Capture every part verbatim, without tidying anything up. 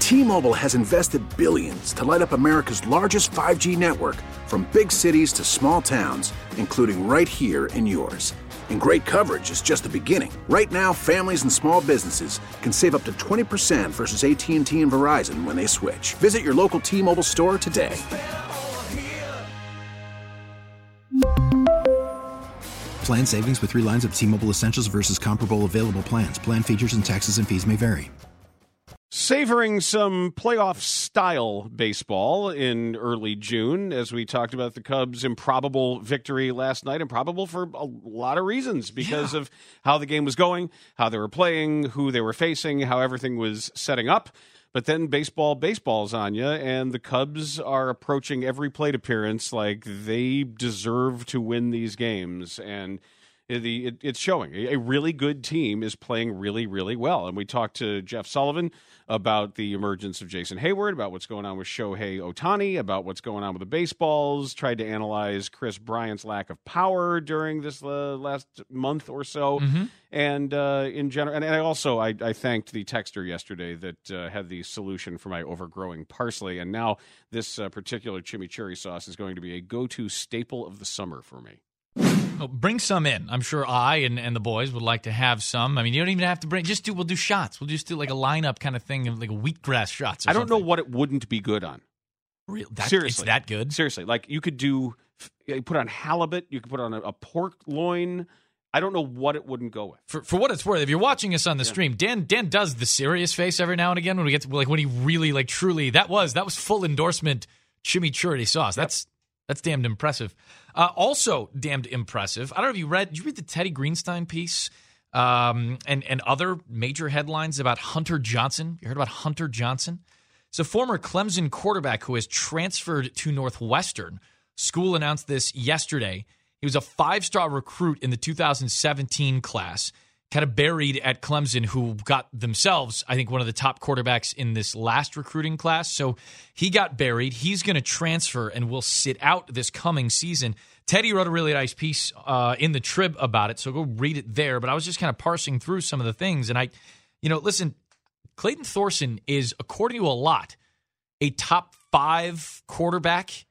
T-Mobile has invested billions to light up America's largest five G network, from big cities to small towns, including right here in yours. And great coverage is just the beginning. Right now, families and small businesses can save up to twenty percent versus A T and T and Verizon when they switch. Visit your local T-Mobile store today. Plan savings with three lines of T-Mobile Essentials versus comparable available plans. Plan features and taxes and fees may vary. Savoring some playoff-style baseball in early June, as we talked about the Cubs' improbable victory last night, improbable for a lot of reasons, because yeah. of how the game was going, how they were playing, who they were facing, how everything was setting up. But then baseball, baseball's on you, and the Cubs are approaching every plate appearance like they deserve to win these games, and the it, it's showing. A really good team is playing really, really well. And we talked to Jeff Sullivan about the emergence of Jason Hayward, about what's going on with Shohei Ohtani, about what's going on with the baseballs, tried to analyze Chris Bryant's lack of power during this uh, last month or so. Mm-hmm. And uh, in general, and, and I also, I, I thanked the texter yesterday that uh, had the solution for my overgrowing parsley. And now this uh, particular chimichurri sauce is going to be a go-to staple of the summer for me. Well, bring some in. I'm sure I and, and the boys would like to have some. I mean, you don't even have to bring. Just do. We'll do shots. We'll just do like a lineup kind of thing, like a wheatgrass shots. Or I don't something. know what it wouldn't be good on. Real, that, Seriously, it's that good. Seriously, like you could do. You put on halibut. You could put on a, a pork loin. I don't know what it wouldn't go with. For for what it's worth, if you're watching us on the yeah. stream, Dan Dan does the serious face every now and again when we get to, like when he really like truly that was that was full endorsement chimichurri sauce. Yep. That's. That's damned impressive. Uh, also damned impressive. I don't know if you read, did you read the Teddy Greenstein piece um, and, and other major headlines about Hunter Johnson? You heard about Hunter Johnson? It's a former Clemson quarterback who has transferred to Northwestern. School announced this yesterday. He was a five-star recruit in the two thousand seventeen class, kind of buried at Clemson, who got themselves, I think, one of the top quarterbacks in this last recruiting class. So he got buried. He's going to transfer and will sit out this coming season. Teddy wrote a really nice piece uh, in the Trib about it, so go read it there. But I was just kind of parsing through some of the things. And I, you know, listen, Clayton Thorson is, according to a lot, a top five quarterback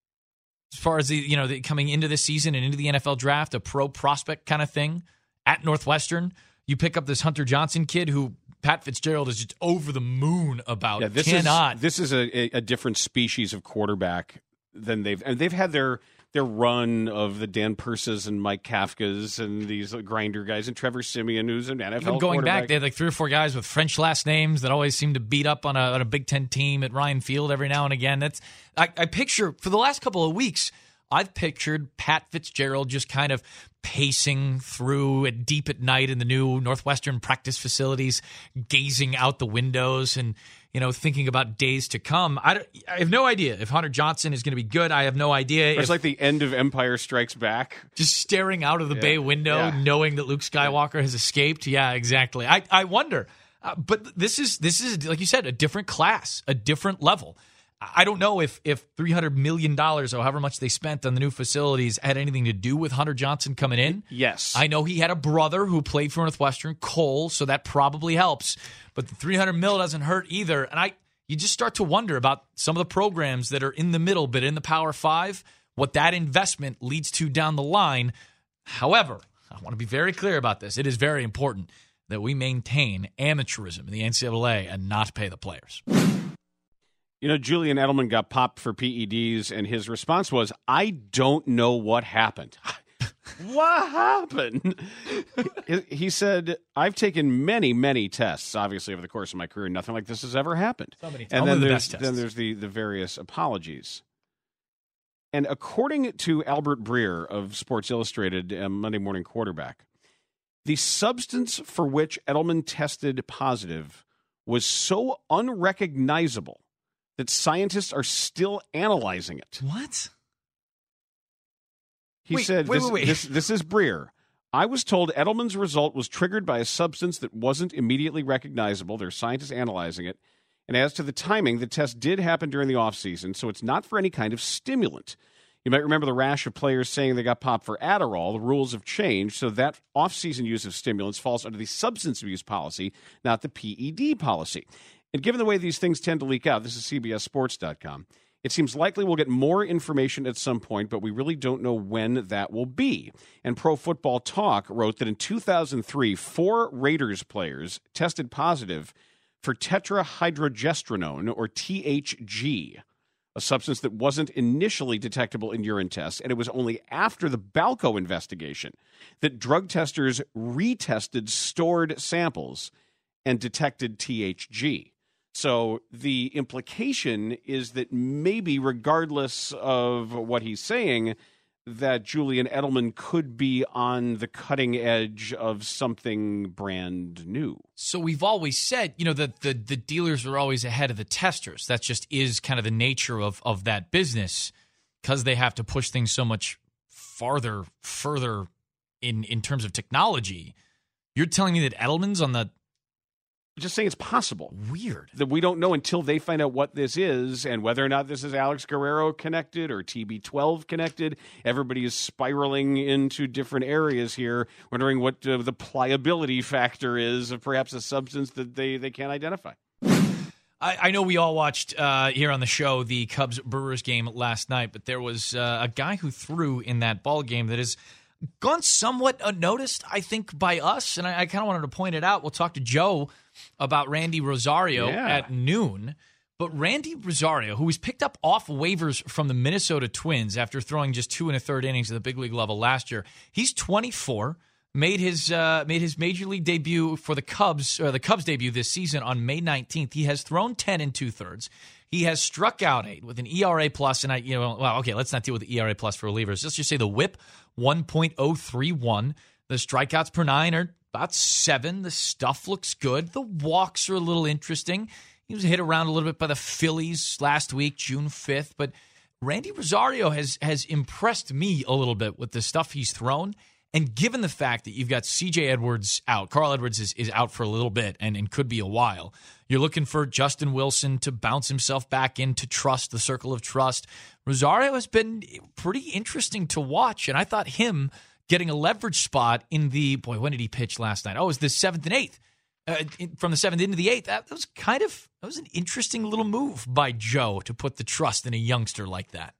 as far as the, you know, the, coming into this season and into the N F L draft, a pro prospect kind of thing. At Northwestern, you pick up this Hunter Johnson kid who Pat Fitzgerald is just over the moon about. Yeah, this Cannot. is this is a, a different species of quarterback than they've and they've had their their run of the Dan Purses and Mike Kafkas and these grinder guys and Trevor Siemian, who's an N F L Even going back, they had like three or four guys with French last names that always seem to beat up on a, on a Big Ten team at Ryan Field every now and again. That's I, I picture for the last couple of weeks. I've pictured Pat Fitzgerald just kind of pacing through at deep at night in the new Northwestern practice facilities, gazing out the windows and, you know, thinking about days to come. I, I have no idea if Hunter Johnson is going to be good. I have no idea. It's if, like the end of Empire Strikes Back. Just staring out of the yeah. bay window, yeah. knowing that Luke Skywalker has escaped. Yeah, exactly. I, I wonder. Uh, but this is, this is, like you said, a different class, a different level. I don't know if if three hundred million dollars or however much they spent on the new facilities had anything to do with Hunter Johnson coming in. Yes. I know he had a brother who played for Northwestern, Cole, so that probably helps. But the three hundred mil doesn't hurt either. And I, you just start to wonder about some of the programs that are in the middle but in the Power Five, what that investment leads to down the line. However, I want to be very clear about this. It is very important that we maintain amateurism in the N C double A and not pay the players. You know, Julian Edelman got popped for P E Ds, and his response was, I don't know what happened. What happened? he, he said, I've taken many, many tests, obviously, over the course of my career. Nothing like this has ever happened. Somebody and then the there's, best then there's the, the various apologies. And according to Albert Breer of Sports Illustrated, uh, Monday Morning Quarterback, the substance for which Edelman tested positive was so unrecognizable that scientists are still analyzing it. What? He wait, said, wait, this, wait, wait. This, this is Breer. I was told Edelman's result was triggered by a substance that wasn't immediately recognizable. There are scientists analyzing it. And as to the timing, the test did happen during the offseason, so it's not for any kind of stimulant. You might remember the rash of players saying they got popped for Adderall. The rules have changed, so that off-season use of stimulants falls under the substance abuse policy, not the P E D policy. And given the way these things tend to leak out, this is C B S Sports dot com, it seems likely we'll get more information at some point, but we really don't know when that will be. And Pro Football Talk wrote that in two thousand three, four Raiders players tested positive for tetrahydrogestrone, or T H G, a substance that wasn't initially detectable in urine tests, and it was only after the Balco investigation that drug testers retested stored samples and detected T H G. So the implication is that maybe, regardless of what he's saying, that Julian Edelman could be on the cutting edge of something brand new. So we've always said, you know, that the, the dealers are always ahead of the testers. That just is kind of the nature of, of that business, because they have to push things so much farther, further in, in terms of technology. You're telling me that Edelman's on the... Just saying it's possible. Weird. That we don't know until they find out what this is and whether or not this is Alex Guerrero connected or T B twelve connected. Everybody is spiraling into different areas here, wondering what uh, the pliability factor is of perhaps a substance that they, they can't identify. I, I know we all watched uh, here on the show the Cubs-Brewers game last night, but there was uh, a guy who threw in that ball game that is gone somewhat unnoticed, I think, by us, and I, I kind of wanted to point it out. We'll talk to Joe about Randy Rosario yeah. at noon. But Randy Rosario, who was picked up off waivers from the Minnesota Twins after throwing just two and a third innings at the big league level last year, he's twenty-four, made his uh, made his major league debut for the Cubs, or the Cubs debut this season on May nineteenth. He has thrown ten and two thirds. He has struck out eight with an E R A plus, and I, you know, well, okay, let's not deal with the E R A plus for relievers. Let's just say the WHIP one point oh three one. The strikeouts per nine are about seven. The stuff looks good. The walks are a little interesting. He was hit around a little bit by the Phillies last week, June fifth, but Randy Rosario has has impressed me a little bit with the stuff he's thrown. And given the fact that you've got C J Edwards out, Carl Edwards is, is out for a little bit and, and could be a while. You're looking for Justin Wilson to bounce himself back into trust, the circle of trust. Rosario has been pretty interesting to watch, and I thought him getting a leverage spot in the, boy, when did he pitch last night? Oh, it was the seventh and eighth. Uh, in, from the seventh into the eighth, that, that was kind of, that was an interesting little move by Joe to put the trust in a youngster like that.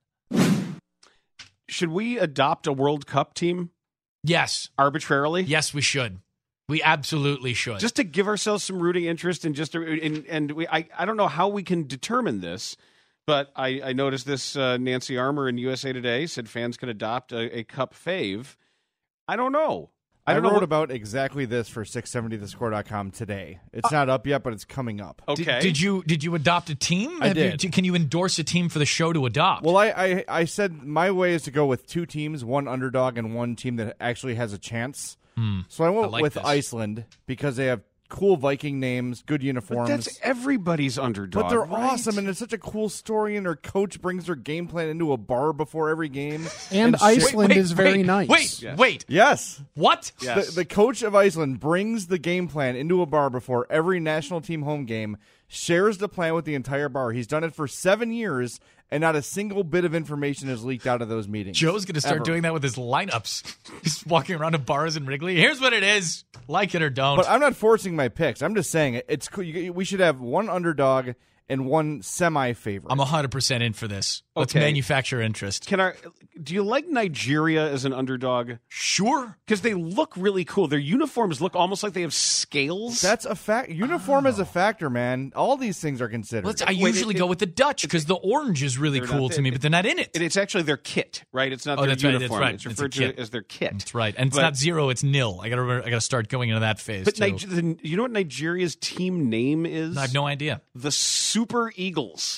Should we adopt a World Cup team? Yes. Arbitrarily? Yes, we should. We absolutely should. Just to give ourselves some rooting interest and just to, and, and we, I, I don't know how we can determine this, but I, I noticed this uh, Nancy Armour in U S A Today said fans can adopt a, a cup fave. I don't know. I, I don't wrote know what, about exactly this for six seventy the score dot com today. It's uh, not up yet, but it's coming up. Okay. Did, did you did you adopt a team? I Have did. You, can you endorse a team for the show to adopt? Well, I, I, I said my way is to go with two teams, one underdog and one team that actually has a chance. Hmm. So I went I like with this. Iceland because they have cool Viking names, good uniforms. But that's everybody's underdog. But they're right? awesome, and it's such a cool story, and their coach brings their game plan into a bar before every game. And shit- Iceland Wait, is very wait, nice. Wait, Yes. wait. Yes. What? Yes. The, the coach of Iceland brings the game plan into a bar before every national team home game, shares the plan with the entire bar. He's done it for seven years, and not a single bit of information is leaked out of those meetings. Joe's going to start Ever. doing that with his lineups. Just walking around to bars in Wrigley. Here's what it is. Like it or don't. But I'm not forcing my picks. I'm just saying it, it's cool. You, we should have one underdog and one semi-favorite. I'm one hundred percent in for this. Let's Okay. manufacture interest. Can our, do you like Nigeria as an underdog? Sure. Because they look really cool. Their uniforms look almost like they have scales. That's a fact. Uniform is a factor, man. All these things are considered. Let's, I Wait, usually it- go with the Dutch because the orange is really They're cool not- to me, it- but they're not in it. It- it's actually their kit, right? It's not Oh, their that's right, that's uniform. right. It's It's a referred to kit. as their kit. That's right. And it's But- not zero, it's nil. I got to I got to start going into that phase, But too. Niger- the, you know what Nigeria's team name is? I have no idea. The Super Eagles.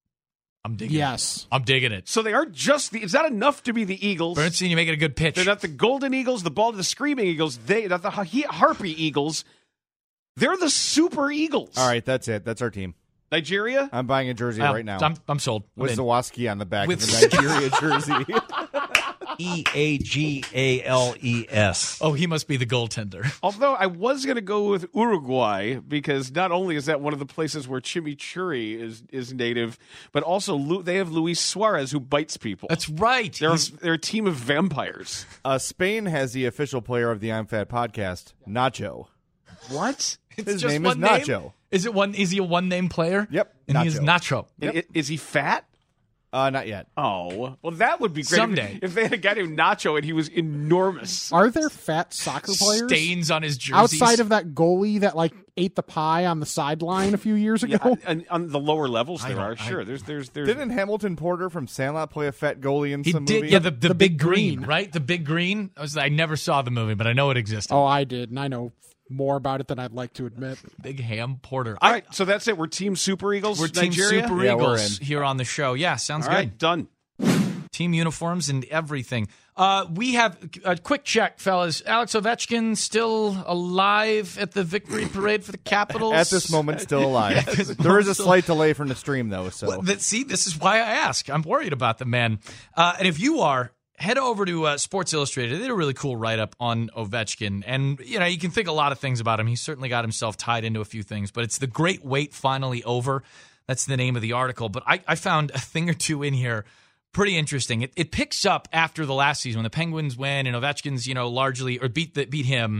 I'm digging Yes. it. I'm digging it. So they aren't just the. It's not enough to be the Eagles. Bernstein, you're making a good pitch. They're not the Golden Eagles, the ball, the Screaming Eagles. They not the ha- Harpy Eagles. They're the Super Eagles. All right, that's it. That's our team. Nigeria. I'm buying a jersey Well, right now. I'm, I'm sold. I'm with in. Zawoski on the back With- of the Nigeria jersey. E A G A L E S. Oh, he must be the goaltender. Although I was going to go with Uruguay because not only is that one of the places where chimichurri is is native, but also Lu- they have Luis Suarez who bites people. That's right. they're He's- they're a team of vampires. uh, Spain has the official player of the I'm Fat podcast, Nacho. What? It's His just name is one name? Nacho. Is it one? Is he a one name player? Yep, And he is Nacho. Nacho. I- Is he fat? Uh, not yet. Oh, well, that would be great. Someday. If, if they had a guy named Nacho and he was enormous. Are there fat soccer players Stains on his jerseys. outside of that goalie that like ate the pie on the sideline a few years ago? Yeah, on, on the lower levels, I there don't- are. I- Sure, there's, there's, there's. Didn't Hamilton Porter from Sandlot play a fat goalie in He some did, movie? yeah, the, the, The big Big green, Green. right? The big green. I, was, I never saw the movie, but I know it existed. Oh, I did, and I know more about it than I'd like to admit. Big Ham Porter. All right, so that's it. We're Team Super Eagles. We're Team Nigeria? Super Yeah, we're Eagles in. here on the show. Yeah, sounds All good. right, done. Team uniforms and everything. Uh, we have a quick check, fellas. Alex Ovechkin still alive at the victory parade for the Capitals? At this moment, still alive. Yeah, at this there is a moment, still- slight delay from the stream, though. So Well, that, see, this is why I ask. I'm worried about the man. Uh, and if you are, head over to uh, Sports Illustrated. They did a really cool write-up on Ovechkin. And, you know, you can think a lot of things about him. He's certainly got himself tied into a few things. But it's The Great Wait Finally Over. That's the name of the article. But I, I found a thing or two in here pretty interesting. It, it picks up after the last season when the Penguins win and Ovechkin's, you know, largely, or beat, the, beat him.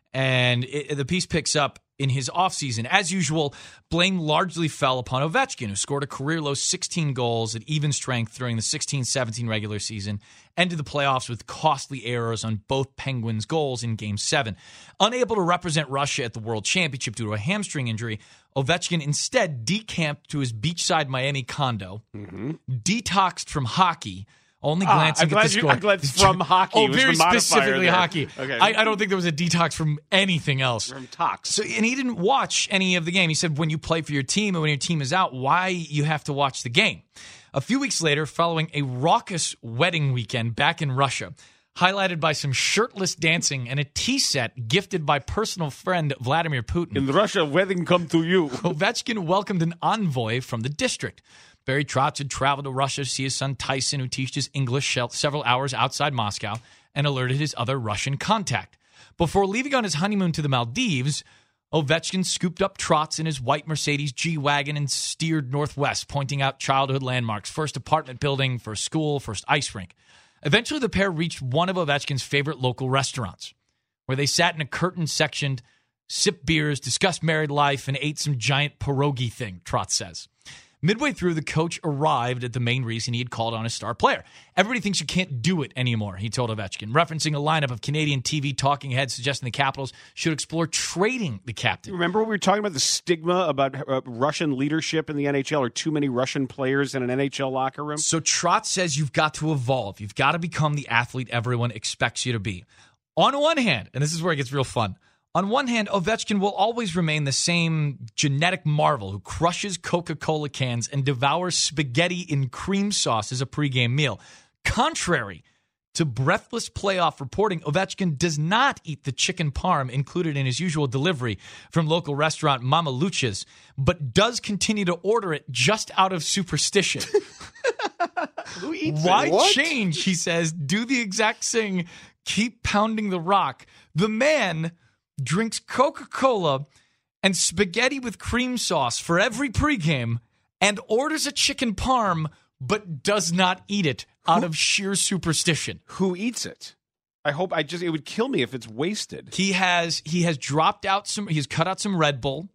And it, the piece picks up in his offseason. As usual, blame largely fell upon Ovechkin, who scored a career-low sixteen goals at even strength during the sixteen seventeen regular season, ended the playoffs with costly errors on both Penguins' goals in Game seven. Unable to represent Russia at the World Championship due to a hamstring injury, Ovechkin instead decamped to his beachside Miami condo, mm-hmm. detoxed from hockey, only Ah, glancing I'm glad at the you- score. I'm glad it's from hockey. Oh, It was very the modifier specifically there. hockey. Okay. I, I don't think there was a detox from anything else. From Tox. So, and he didn't watch any of the game. He said, when you play for your team and when your team is out, why you have to watch the game? A few weeks later, following a raucous wedding weekend back in Russia, highlighted by some shirtless dancing and a tea set gifted by personal friend Vladimir Putin, In Russia, wedding come to you. Ovechkin welcomed an envoy from the district. Barry Trotz had traveled to Russia to see his son Tyson, who teaches English several hours outside Moscow, and alerted his other Russian contact. Before leaving on his honeymoon to the Maldives, Ovechkin scooped up Trotz in his white Mercedes G-Wagon and steered northwest, pointing out childhood landmarks, first apartment building, first school, first ice rink. Eventually, the pair reached one of Ovechkin's favorite local restaurants, where they sat in a curtain-sectioned, sipped beers, discussed married life, and ate some giant pierogi thing, Trotz says. Midway through, the coach arrived at the main reason he had called on his star player. Everybody thinks you can't do it anymore, he told Ovechkin, referencing a lineup of Canadian T V talking heads suggesting the Capitals should explore trading the captain. Remember we were talking about the stigma about uh, Russian leadership in the N H L, or too many Russian players in an N H L locker room? So Trotz says you've got to evolve. You've got to become the athlete everyone expects you to be. On one hand, and this is where it gets real fun, on one hand, Ovechkin will always remain the same genetic marvel who crushes Coca-Cola cans and devours spaghetti in cream sauce as a pregame meal. Contrary to breathless playoff reporting, Ovechkin does not eat the chicken parm included in his usual delivery from local restaurant Mama Lucha's, but does continue to order it just out of superstition. Who eats Why it? What? change, he says, do the exact thing, keep pounding the rock. The man drinks Coca-Cola and spaghetti with cream sauce for every pregame and orders a chicken parm but does not eat it out of sheer superstition. Who eats it? I hope I just it would kill me if it's wasted. He has he has dropped out some he's cut out some Red Bull.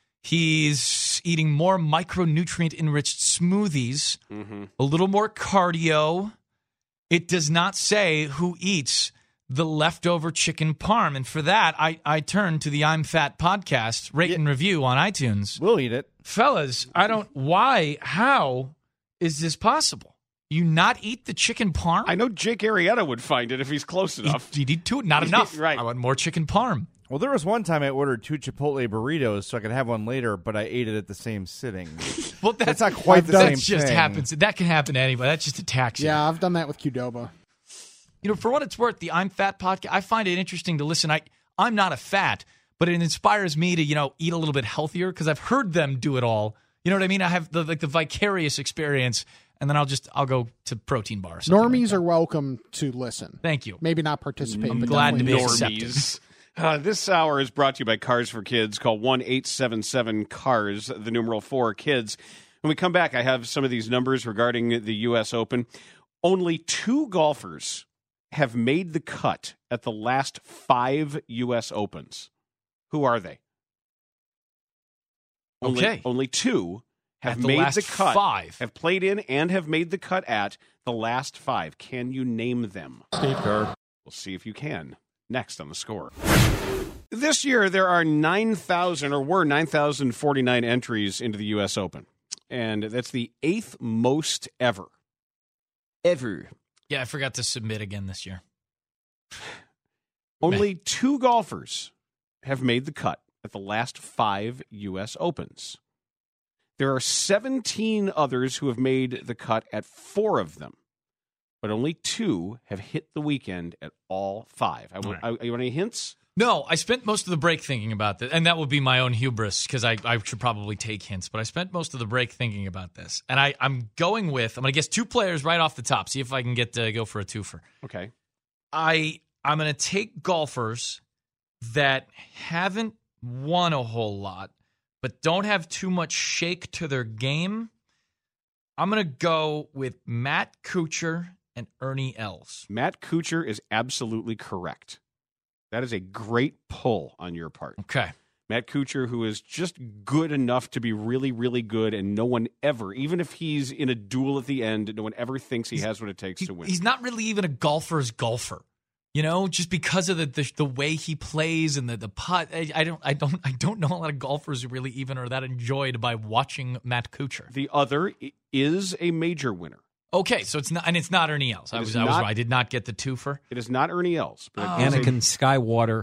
He's eating more micronutrient enriched smoothies, mm-hmm. a little more cardio. It does not say who eats the leftover chicken parm. And for that, I, I turn to the I'm Fat podcast, rate and review on iTunes. We'll eat it. Fellas, I don't, why, how is this possible? You not eat the chicken parm? I know Jake Arrieta would find it if he's close enough. You need to, not enough. Right. I want more chicken parm. Well, there was one time I ordered two Chipotle burritos so I could have one later, but I ate it at the same sitting. Well, that's, That's not quite the that same just thing. happens. That can happen to anybody. That just attacks you. Yeah, I've done that with Qdoba. You know, for what it's worth, the I'm Fat podcast, I find it interesting to listen. I, I'm not a fat, but it inspires me to, you know, eat a little bit healthier because I've heard them do it all. You know what I mean? I have the like the vicarious experience, and then I'll just, I'll go to protein bars. Normies are welcome to listen. Thank you. Maybe not participate, I'm but glad to definitely be listen. accepted. Normies. Uh, this hour is brought to you by Cars for Kids. Call one eight seven seven CARS, the numeral four, kids. When we come back, I have some of these numbers regarding the U S Open. Only two golfers have made the cut at the last five U S Opens. Who are they? Only, Okay. Only two have At the made last the cut. five. Have played in and have made the cut at the last five. Can you name them? Steve Kerr. We'll see if you can. Next on the Score. This year, there are nine thousand, or were nine thousand forty-nine entries into the U S Open. And that's the eighth most ever. Ever. Yeah, I forgot to submit again this year. Only two golfers have made the cut at the last five U S Opens. There are seventeen others who have made the cut at four of them, but only two have hit the weekend at all five. I, All I, you want any hints? No, I spent most of the break thinking about this, and that would be my own hubris because I, I should probably take hints, but I spent most of the break thinking about this. And I, I'm going with, I'm going to guess two players right off the top, see if I can get to go for a twofer. Okay. I, I'm going to take golfers that haven't won a whole lot, but don't have too much shake to their game. I'm going to go with Matt Kuchar and Ernie Els. Matt Kuchar is absolutely correct. That is a great pull on your part. Okay. Matt Kuchar, who is just good enough to be really, really good, and no one ever, even if he's in a duel at the end, no one ever thinks he He's- has what it takes He- to win. He's not really even a golfer's golfer. You know, just because of the the, the way he plays and the the putt, I, I don't I don't I don't know a lot of golfers who really even are that enjoyed by watching Matt Kuchar. The other i- is a major winner. Okay, so it's not and it's not Ernie Els. I It was is I was not- right. I did not get the twofer. It is not Ernie Els. But Oh. it is a- Anakin Skywalker.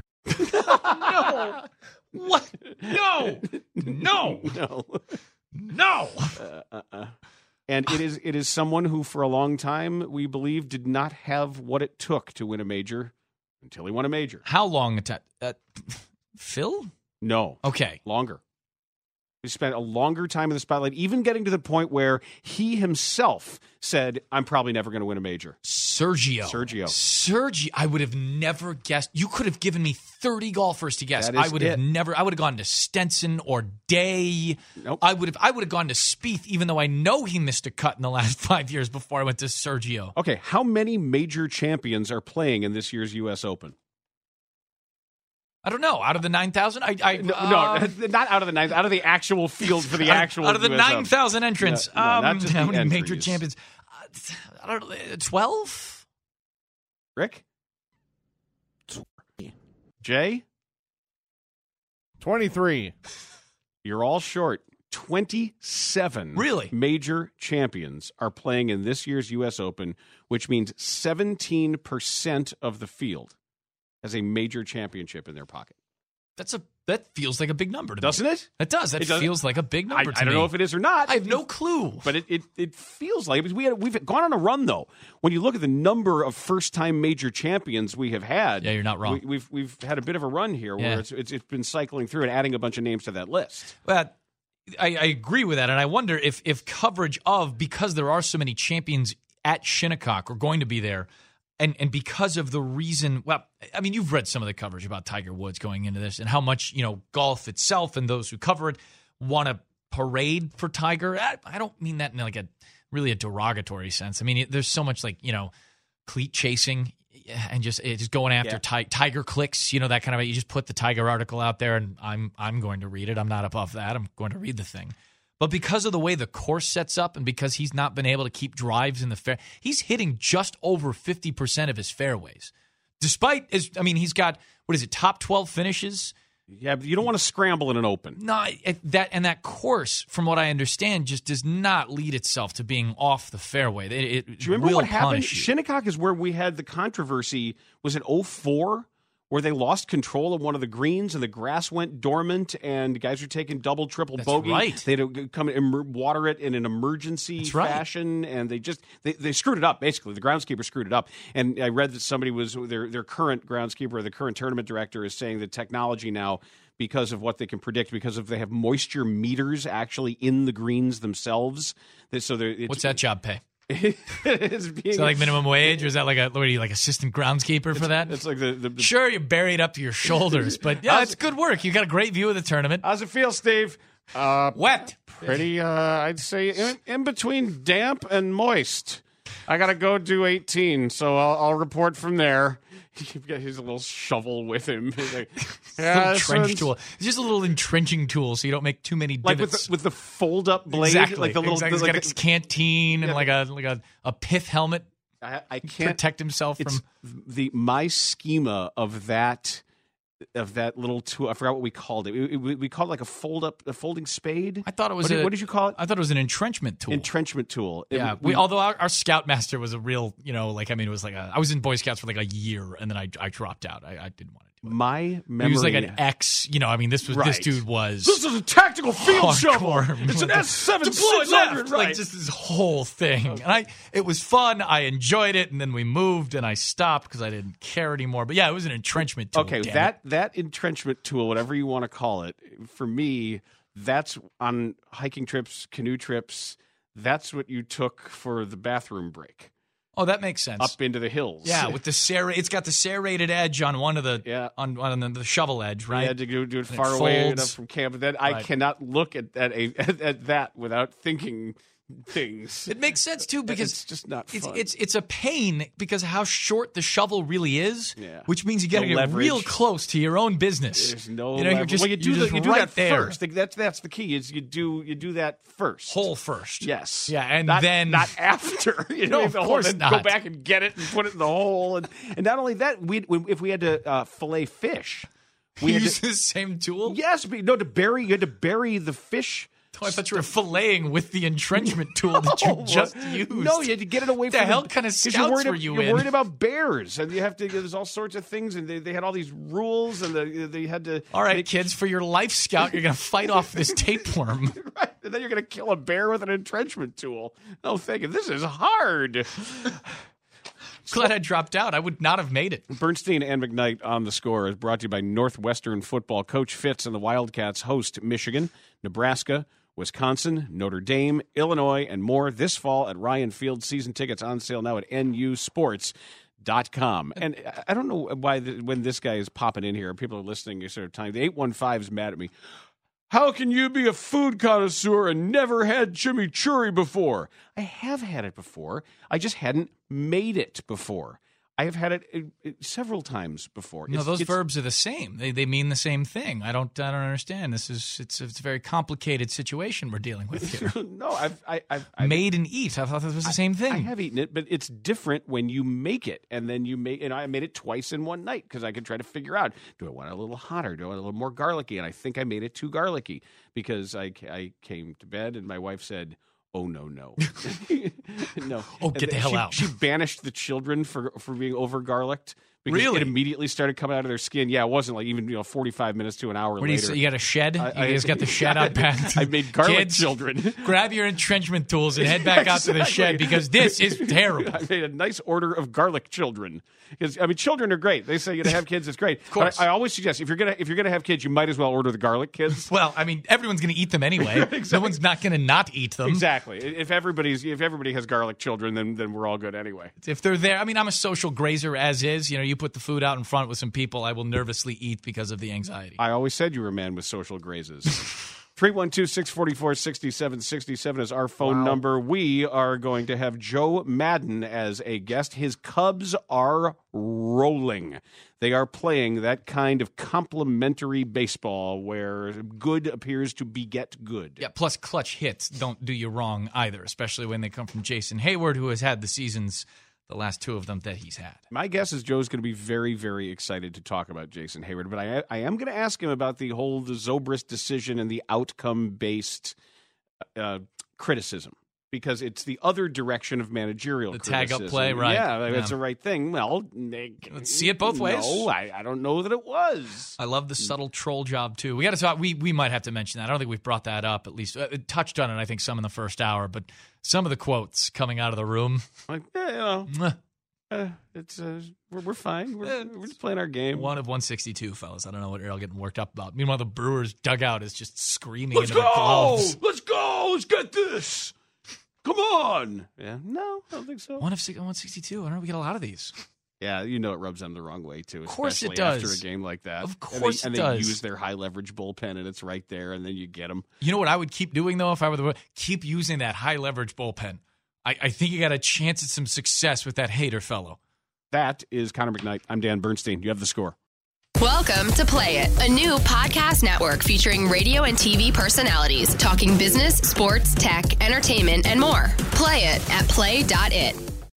No, what? No, no, no. no. Uh, uh, uh. And it is it is someone who, for a long time, we believe, did not have what it took to win a major until he won a major. How long a time? Uh, Phil? No, Okay. longer. He spent a longer time in the spotlight, even getting to the point where he himself said, "I'm probably never going to win a major." Sergio. Sergio. Sergio. I would have never guessed. You could have given me thirty golfers to guess. That is I would have it. never. I would have gone to Stenson or Day. Nope. I would have. I would have gone to Spieth, even though I know he missed a cut in the last five years before I went to Sergio. Okay, how many major champions are playing in this year's U S Open? I don't know. Out of the nine thousand, I, I No, uh, no, not out of the ninth, out of the actual field for the out, actual. out of the U S Open. nine thousand entrants. No, no, um, not just how the many major entries. champions? Uh, I don't know. Twelve. Rick, Jay, twenty-three. you're all short. twenty-seven Really? major champions are playing in this year's U S Open, which means seventeen percent of the field has a major championship in their pocket. That's a that feels like a big number to Doesn't me. it? It does. That It does. feels like a big I, number to I don't me. know if it is or not. I have no clue. But it, it, it feels like it. We had, we've gone on a run, though. When you look at the number of first-time major champions we have had, Yeah, you're not wrong. We, we've we've had a bit of a run here where Yeah. it's, it's it's been cycling through and adding a bunch of names to that list. Well, I, I agree with that, and I wonder if if coverage of because there are so many champions at Shinnecock or going to be there, and and because of the reason. Well, I mean, you've read some of the coverage about Tiger Woods going into this and how much you know golf itself and those who cover it want to parade for Tiger. I, I don't mean that in like a really a derogatory sense. I mean, there's so much like you know cleat chasing. And just eh, just going after Yeah. ti- Tiger clicks, you know that kind of. You just put the Tiger article out there, and I'm I'm going to read it. I'm not above that. I'm going to read the thing. But because of the way the course sets up, and because he's not been able to keep drives in the fair, he's hitting just over fifty percent of his fairways. Despite, his, I mean, he's got what is it, top twelve finishes? Yeah, but you don't want to scramble in an Open. No, it, that and that course, from what I understand, just does not lead itself to being off the fairway. It, it Do you remember will what happened? punish you. Shinnecock is where we had the controversy. Was it oh four? Where they lost control of one of the greens and the grass went dormant and guys were taking double, triple That's bogey. right. They had to come and emer- water it in an emergency That's right. fashion, and they just they, they screwed it up. Basically, the groundskeeper screwed it up. And I read that somebody was their their current groundskeeper, or the current tournament director, is saying that technology now, because of what they can predict, because of they have moisture meters actually in the greens themselves. That so they're it's, What's that job pay? it's being, Is that like minimum wage, or is that like a what are you like assistant groundskeeper for that? It's like the, the, the Sure, you're buried up to your shoulders, but yeah, it's good work. You got a great view of the tournament. How's it feel, Steve? Uh, Wet. pretty, uh, I'd say in, in between damp and moist. I got to go do eighteen, so I'll, I'll report from there. You've got his little shovel with him. He's like, little "Yeah, trench son's-" tool. It's just a little entrenching tool, so you don't make too many Like with divots. the, with the fold up blade, exactly. like the little. exactly. The, He's like got a the- canteen and Yeah. like a like a, a pith helmet I, I to can't protect himself It's from. the my schema of that of that little tool. I forgot what we called it. We, we, we called it like a fold up, a folding spade. I thought it was What did, a. what did you call it? I thought it was an entrenchment tool. Entrenchment tool. It- Yeah, we, although our, our scoutmaster was a real, you know, like I mean, it was like a. I was in Boy Scouts for like a year, and then I I dropped out. I, I didn't want to do it. my memory. He was like an ex, you know. I mean, this was this Right. dude was. This is a tactical field shovel. hardcore. It's an S seven Deploy six hundred. left, Right. like just this whole thing. And I, it was fun. I enjoyed it, and then we moved, and I stopped because I didn't care anymore. But yeah, it was an entrenchment tool. Okay, damn that it. that entrenchment tool, whatever you want to call it, for me, that's on hiking trips, canoe trips. That's what you took for the bathroom break Oh, that makes sense. up into the hills. Yeah, with the serra- it's got the serrated edge on one of the Yeah. on on the, the shovel edge, right? I had to go do it And it far away folds. enough from camp. But then I Right. cannot look at at, a, at at that without thinking things. It makes sense too because it's just not it's fun. it's it's a pain because of how short the shovel really is, Yeah. which means you got to No get leverage. real close to your own business. There's no. you know, you're level- just well, you do you're the, just you do right that there. first. That's that's the key. Is you do you do that first. Hole first. Yes. Yeah, and not, then not after. You No, know, of the hole, course then not. Go back and get it and put it in the hole, and and not only that, we if we had to uh, fillet fish, we had use to, the same tool. yes, but no, to bury you had to bury the fish. Oh, I thought you were filleting with the entrenchment tool that you No, just well, used. No, you had to get it away The from hell the, kind of 'cause you're scouts worried, were you You're in? worried about bears, and you have to. There's all sorts of things, and they, they had all these rules, and the, they had to. All right, make- kids, for your life scout, you're going to fight off this tapeworm. Right, and then you're going to kill a bear with an entrenchment tool. Oh, thank you. This is hard. Glad I dropped out. I would not have made it. Bernstein and McKnight on the Score is brought to you by Northwestern Football. Coach Fitz and the Wildcats host Michigan, Nebraska, Wisconsin, Notre Dame, Illinois, and more this fall at Ryan Field. Season tickets on sale now at N U sports dot com. And I don't know why the, when this guy is popping in here, people are listening, you're sort of time. The eight one five is mad at me. How can you be a food connoisseur and never had chimichurri before? I have had it before. I just hadn't made it before. I have had it uh, uh, several times before. No, It's- those it's- verbs are the same. They they mean the same thing. I don't I don't understand. This is it's it's a very complicated situation we're dealing with here. No, I've, I, I've, I've Made and eat. I thought this was the same thing. I have eaten it, but it's different when you make it, and then you make. And I made it twice in one night because I could try to figure out: do I want it a little hotter? Do I want it a little more garlicky? And I think I made it too garlicky because I, I came to bed and my wife said, "Oh no, no, no!" Oh, And get the then hell she, out. She banished the children for for being over garlicked. Because Really? it immediately started coming out of their skin. Yeah, it wasn't like even you know forty five minutes to an hour What do you later. say? You got a shed? I- you guys I- got the shed out back? I made garlic Kids, children. Grab your entrenchment tools and head back out to the shed Exactly. because this is terrible. I made a nice order of garlic children because I mean, children are great. They say you know, have kids, it's great. Of course. I, I always suggest if you're gonna if you're gonna have kids, you might as well order the garlic kids. Well, I mean, everyone's going to eat them anyway. No one's not going to not eat them. Exactly. If everybody's if everybody has garlic children, then then we're all good anyway. If they're there, I mean, I'm a social grazer as is. You know, you put the food out in front with some people, I will nervously eat because of the anxiety. I always said you were a man with social grazes. three one two, six four four, six seven six seven is our phone number. We are going to have Joe Madden as a guest. His Cubs are rolling. They are playing that kind of complementary baseball where good appears to beget good. Yeah, plus clutch hits don't do you wrong either, especially when they come from Jason Hayward, who has had the seasons, the last two of them that he's had. My guess is Joe's going to be very, very excited to talk about Jason Hayward, but I, I am going to ask him about the whole the Zobrist decision and the outcome-based uh, criticism. Because it's the other direction of managerial The criticism. tag-up play, right. Yeah, Yeah. it's the right thing. Well, Let's see it both ways. No, I, I don't know that it was. I love the subtle troll job too. We got to talk. We we might have to mention that. I don't think we've brought that up. At least uh, it touched on it. I think some in the first hour, but some of the quotes coming out of the room. Like, yeah, you know, Mwah. uh, it's uh, we're, we're fine. We're, we're just playing our game. One of one sixty-two, fellas. I don't know what you're all getting worked up about. Meanwhile, the Brewers dugout is just screaming Let's into their go! gloves. Let's go! Let's get this! Come on! Yeah, no, I don't think so. One of six, one sixty-two. I don't know. We get a lot of these. Yeah, you know it rubs them the wrong way too. Of course it especially does. After a game like that, Of And course they, it and they does. use their high leverage bullpen, and it's right there, and then you get them. You know what I would keep doing though if I were the keep using that high leverage bullpen. I, I think you got a chance at some success with that Hader fellow. That is Connor McKnight. I'm Dan Bernstein. You have the score. Welcome to Play It, a new podcast network featuring radio and T V personalities talking business, sports, tech, entertainment, and more. Play it at play dot it.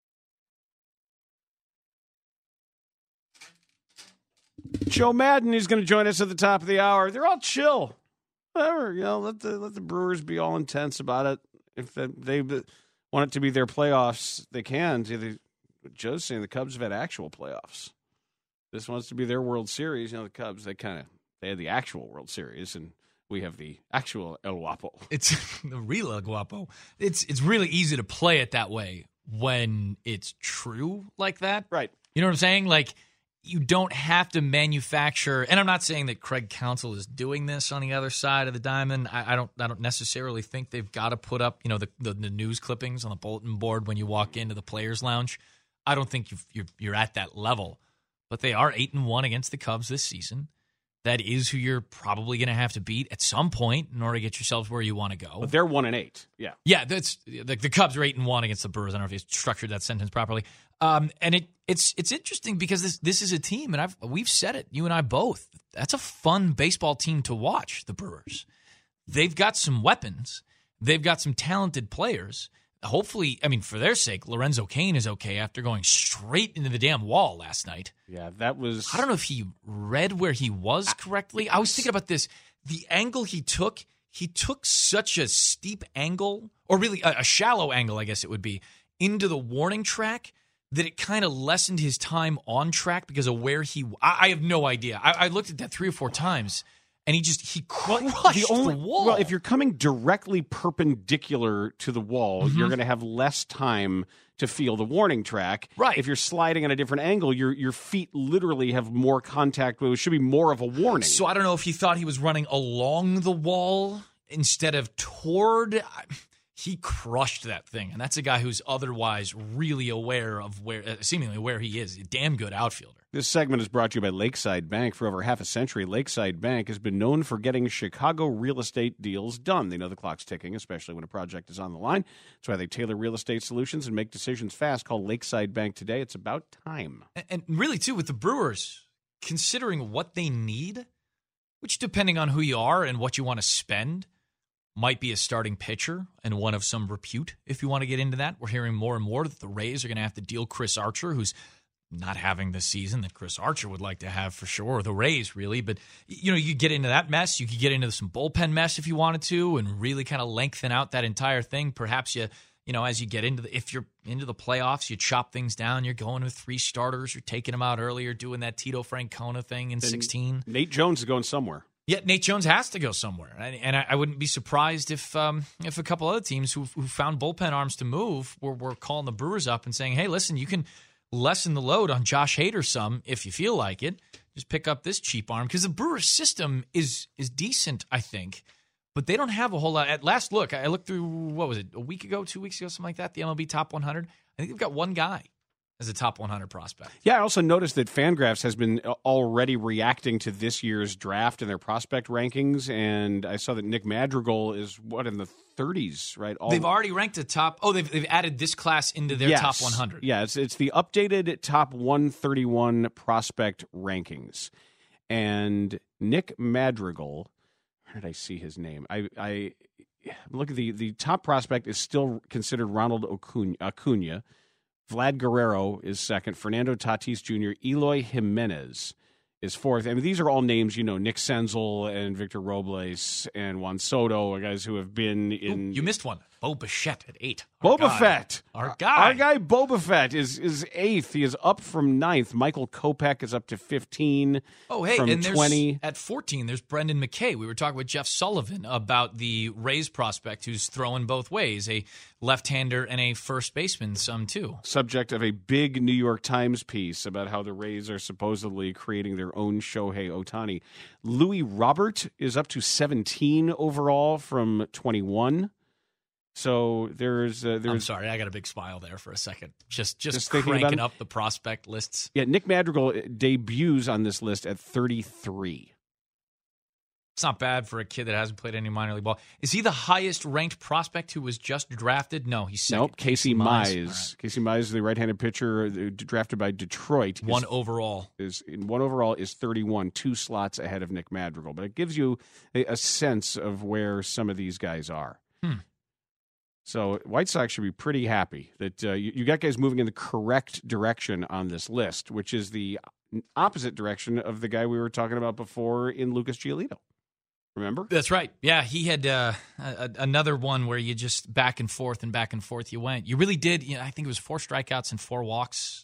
Joe Madden is going to join us at the top of the hour. They're all chill. Whatever, you know, let the let the Brewers be all intense about it. If they, they want it to be their playoffs, they can. See, Joe's saying the Cubs have had actual playoffs. This wants to be their World Series. You know, the Cubs, they kind of they had the actual World Series, and we have the actual El Guapo. It's the real El Guapo. It's it's really easy to play it that way when it's true like that. Right. You know what I'm saying? Like, you don't have to manufacture, and I'm not saying that Craig Counsell is doing this on the other side of the diamond. I, I don't I don't necessarily think they've got to put up, you know, the, the, the news clippings on the bulletin board when you walk into the Players Lounge. I don't think you've, you're you're at that level. But they are eight and one against the Cubs this season. That is who you're probably going to have to beat at some point in order to get yourselves where you want to go. But they're one and eight. Yeah, yeah. That's the, the Cubs are eight and one against the Brewers. I don't know if you structured that sentence properly. Um, and it it's it's interesting because this this is a team, and I've we've said it, you and I both. That's a fun baseball team to watch. The Brewers. They've got some weapons. They've got some talented players. Hopefully, I mean, for their sake, Lorenzo Cain is okay after going straight into the damn wall last night. Yeah, that was... I don't know if he read where he was correctly. I was thinking about this. The angle he took, he took such a steep angle, or really a, a shallow angle, I guess it would be, into the warning track that it kind of lessened his time on track because of where he... I, I have no idea. I, I looked at that three or four times, and he just, he crushed well, the, only, the wall. Well, if you're coming directly perpendicular to the wall, mm-hmm. you're going to have less time to feel the warning track. Right. If you're sliding at a different angle, your your feet literally have more contact. It should be more of a warning. So I don't know if he thought he was running along the wall instead of toward. He crushed that thing, and that's a guy who's otherwise really aware of where, uh, seemingly where he is. A damn good outfielder. This segment is brought to you by Lakeside Bank. For over half a century, Lakeside Bank has been known for getting Chicago real estate deals done. They know the clock's ticking, especially when a project is on the line. That's why they tailor real estate solutions and make decisions fast. Call Lakeside Bank today. It's about time. And, and really, too, with the Brewers, considering what they need, which depending on who you are and what you want to spend, might be a starting pitcher and one of some repute if you want to get into that. We're hearing more and more that the Rays are going to have to deal Chris Archer, who's not having the season that Chris Archer would like to have for sure, or the Rays really. But, you know, you get into that mess. You could get into some bullpen mess if you wanted to and really kind of lengthen out that entire thing. Perhaps you, you know, as you get into the, if you're into the playoffs, you chop things down. You're going with three starters. You're taking them out earlier, doing that Tito Francona thing in and sixteen. Nate Jones is going somewhere. Yeah, Nate Jones has to go somewhere, and, and I, I wouldn't be surprised if um, if a couple other teams who who found bullpen arms to move were, were calling the Brewers up and saying, "Hey, listen, you can lessen the load on Josh Hader some if you feel like it. Just pick up this cheap arm," because the Brewers system is is decent, I think, but they don't have a whole lot. At last look, I looked through what was it a week ago, two weeks ago, something like that. The M L B Top one hundred. I think they've got one guy as a top one hundred prospect. Yeah, I also noticed that Fangraphs has been already reacting to this year's draft and their prospect rankings, and I saw that Nick Madrigal is, what, in the thirties, right? All they've already ranked a top – oh, they've, they've added this class into their yes. top one hundred. Yeah, it's, it's the updated top one thirty-one prospect rankings. And Nick Madrigal – where did I see his name? I, I look at the, the top prospect is still considered Ronald Acuna. Acuna. Vlad Guerrero is second. Fernando Tatis Junior Eloy Jimenez is fourth. I mean, these are all names, you know, Nick Senzel and Victor Robles and Juan Soto, are guys who have been in... Ooh, you missed one. Bo Bichette at eight. Our Boba guy. Fett. Our guy. Our guy Boba Fett is, is eighth. He is up from ninth. Michael Kopech is up to fifteen. Oh, hey, from and there's, twenty. At fourteen, there's Brendan McKay. We were talking with Jeff Sullivan about the Rays prospect who's throwing both ways, a left-hander and a first baseman, some too. Subject of a big New York Times piece about how the Rays are supposedly creating their own Shohei Ohtani. Louis Robert is up to seventeen overall from twenty-one. So there's, uh, there's. I'm sorry, I got a big smile there for a second. Just, just, just cranking up the prospect lists. Yeah, Nick Madrigal debuts on this list at thirty-three. It's not bad for a kid that hasn't played any minor league ball. Is he the highest ranked prospect who was just drafted? No, he's second. Nope, Casey Mize. Right. Casey Mize, the right-handed pitcher uh, drafted by Detroit. One is, overall. Is in one overall is thirty-one, two slots ahead of Nick Madrigal. But it gives you a, a sense of where some of these guys are. Hmm. So White Sox should be pretty happy that uh, you, you got guys moving in the correct direction on this list, which is the opposite direction of the guy we were talking about before in Lucas Giolito. Remember? That's right. Yeah, he had uh, a, another one where you just back and forth and back and forth you went. You really did. You know, I think it was four strikeouts and four walks.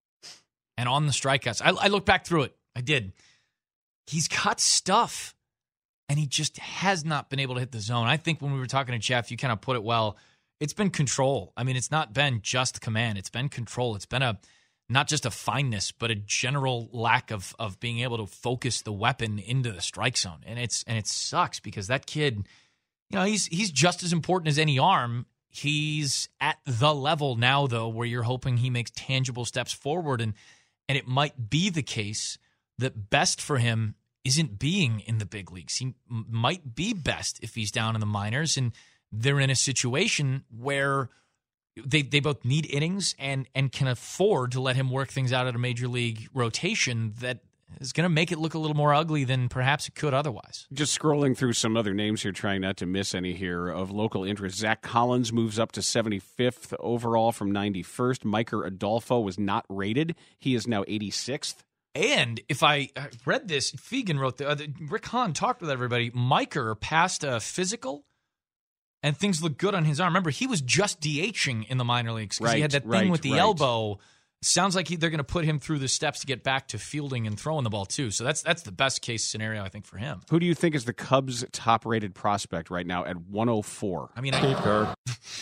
And on the strikeouts, I, I looked back through it. I did. He's got stuff, and he just has not been able to hit the zone. I think when we were talking to Jeff, you kind of put it well. It's been control. I mean, it's not been just command. It's been control. It's been a not just a fineness, but a general lack of of being able to focus the weapon into the strike zone. And it's and it sucks because that kid, you know, he's he's just as important as any arm. He's at the level now, though, where you're hoping he makes tangible steps forward. And and it might be the case that best for him isn't being in the big leagues. He m- might be best if he's down in the minors, and they're in a situation where They they both need innings and and can afford to let him work things out at a major league rotation that is going to make it look a little more ugly than perhaps it could otherwise. Just scrolling through some other names here, trying not to miss any here of local interest. Zach Collins moves up to seventy-fifth overall from ninety-first. Miker Adolfo was not rated. He is now eighty-sixth. And if I read this, Fegan wrote, the, uh, Rick Hahn talked with everybody. Miker passed a physical, and things look good on his arm. Remember, he was just DHing in the minor leagues because right, he had that thing right, with the right. elbow. Sounds like he, they're going to put him through the steps to get back to fielding and throwing the ball, too. So that's that's the best case scenario, I think, for him. Who do you think is the Cubs' top-rated prospect right now at one oh four? I mean, I,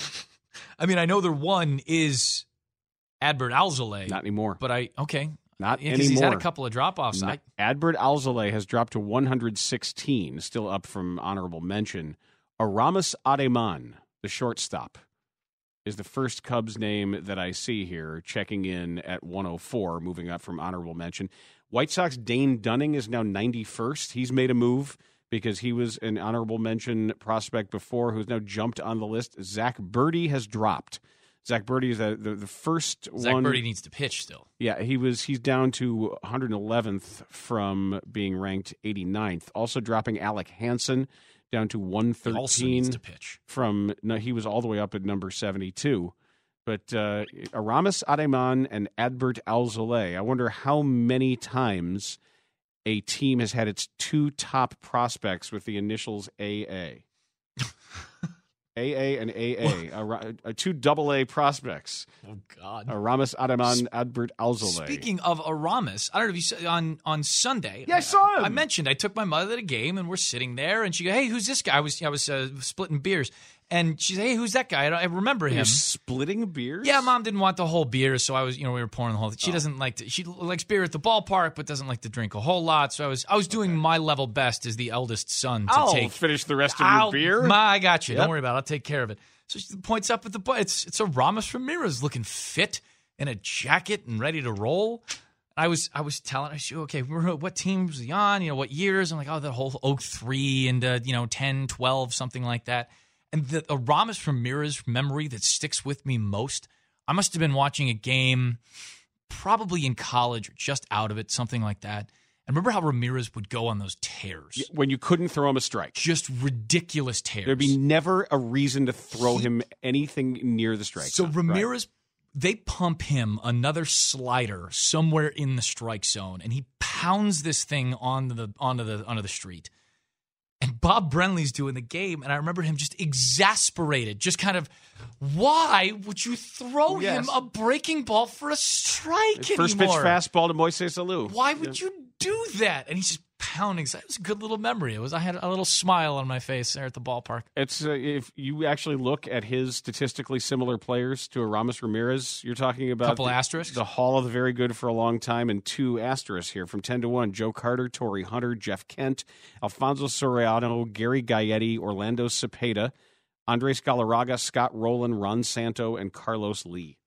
I mean, I know their one is Adbert Alzolay. Not anymore. But I, okay. Not yeah, anymore. He's had a couple of drop-offs. Not, Adbert Alzolay has dropped to one hundred sixteen, still up from honorable mention. Aramis Ademan, the shortstop, is the first Cubs name that I see here, checking in at one oh four, moving up from honorable mention. White Sox Dane Dunning is now ninety-first. He's made a move because he was an honorable mention prospect before, who's now jumped on the list. Zach Birdie has dropped. Zach Birdie is the, the, the first Zach one. Zach Birdie needs to pitch still. Yeah, he was. He's down to one hundred eleventh from being ranked eighty-ninth. Also dropping Alec Hansen down to one thirteen. He also needs to pitch. From, no, he was all the way up at number seventy-two. But uh, Aramis Ademan and Adbert Alzolay, I wonder how many times a team has had its two top prospects with the initials A A. A A and A A, a, a, two double A prospects. Oh, God. Aramis Ademan, Adbert Alzolay. Speaking of Aramis, I don't know if you saw on, on Sunday. Yeah, I saw him. I mentioned I took my mother to a game, and we're sitting there, and she go, hey, who's this guy? I was I was uh, splitting beers. And she said, hey, who's that guy? I, I remember him. You're splitting beers? Yeah, Mom didn't want the whole beer, so I was, you know, we were pouring the whole thing. She oh. doesn't like to, she likes beer at the ballpark, but doesn't like to drink a whole lot. So I was I was doing okay. my level best as the eldest son to I'll take. finish the rest of I'll, your beer. Ma, I got you. Yep. Don't worry about it. I'll take care of it. So she points up at the, it's, it's Aramis Ramirez looking fit in a jacket and ready to roll. I was I was telling her, okay, what team was he on? You know, what years? I'm like, oh, the whole oh three and, uh, you know, ten, twelve, something like that. And the Aramis Ramirez memory that sticks with me most, I must have been watching a game probably in college or just out of it, something like that. And remember how Ramirez would go on those tears? When you couldn't throw him a strike. Just ridiculous tears. There'd be never a reason to throw he, him anything near the strike So zone. Ramirez, right. they pump him another slider somewhere in the strike zone, and he pounds this thing onto the onto the onto the street. And Bob Brenly's doing the game, and I remember him just exasperated, just kind of, why would you throw yes. him a breaking ball for a strike First anymore? pitch fastball to Moises Alou. Why would yeah. you do that? And he's just pounding. It was a good little memory. It was. I had a little smile on my face there at the ballpark. It's uh, if you actually look at his statistically similar players to Aramis Ramirez, you're talking about couple the, asterisks. The Hall of the Very Good for a long time, and two asterisks here from ten to one: Joe Carter, Torrey Hunter, Jeff Kent, Alfonso Soriano, Gary Gaetti, Orlando Cepeda, Andres Galarraga, Scott Rowland, Ron Santo, and Carlos Lee.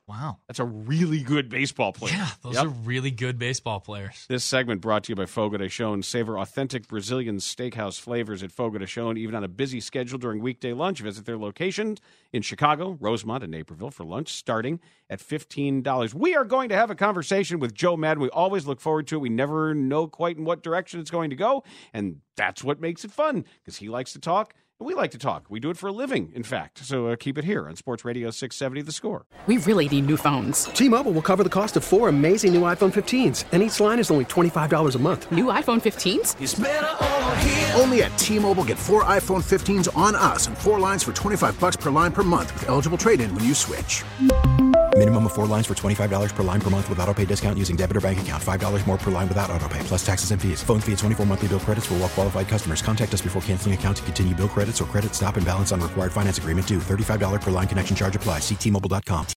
Wow. That's a really good baseball player. Yeah, those Yep. are really good baseball players. This segment brought to you by Fogo de Chão. Savor authentic Brazilian steakhouse flavors at Fogo de Chão, even on a busy schedule during weekday lunch. Visit their location in Chicago, Rosemont, and Naperville for lunch starting at fifteen dollars. We are going to have a conversation with Joe Madden. We always look forward to it. We never know quite in what direction it's going to go, and that's what makes it fun, because he likes to talk. We like to talk. We do it for a living, in fact. So uh, keep it here on Sports Radio six seventy The Score. We really need new phones. T-Mobile will cover the cost of four amazing new iPhone fifteens, and each line is only twenty-five dollars a month. New iPhone fifteens? It's better over here. Only at T-Mobile, get four iPhone fifteens on us and four lines for twenty-five bucks per line per month with eligible trade-in when you switch. Minimum of four lines for twenty-five dollars per line per month with autopay discount using debit or bank account. five dollars more per line without autopay, plus taxes and fees. Phone fee at twenty-four monthly bill credits for well-qualified customers. Contact us before canceling account to continue bill credits or credit stop and balance on required finance agreement due. thirty-five dollars per line connection charge applies. See T Mobile dot com.